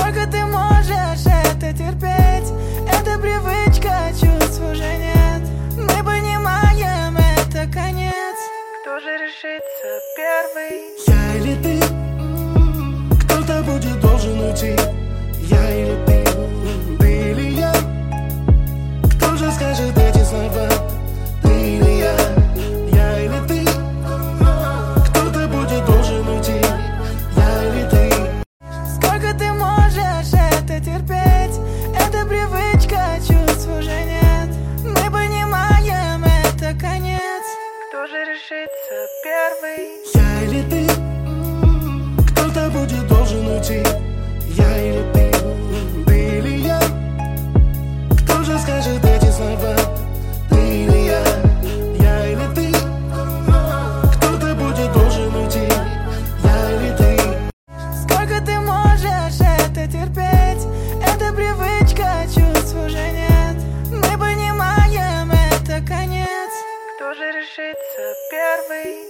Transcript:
Сколько ты можешь это терпеть? Это привычка, чувств уже нет. Мы понимаем, это конец. Кто же решится первый? Я или ты? Кто-то будет должен уйти. Я или ты или я? Кто же скажет эти слова? Ты или я? Я или ты? Кто-то будет должен уйти. Я или ты? Сколько ты можешь это терпеть? Это привычка, чувств уже нет. Мы понимаем, это конец. Кто же решится первый? Я или ты? Кто-то будет должен уйти. Я или ты или я? Кто же скажет эти слова? Ты или я? Я или ты? Кто-то будет должен уйти. Я или ты? Сколько ты можешь это терпеть? Это привычка, чувств уже нет. Мы понимаем, это конец. Кто же решится первый?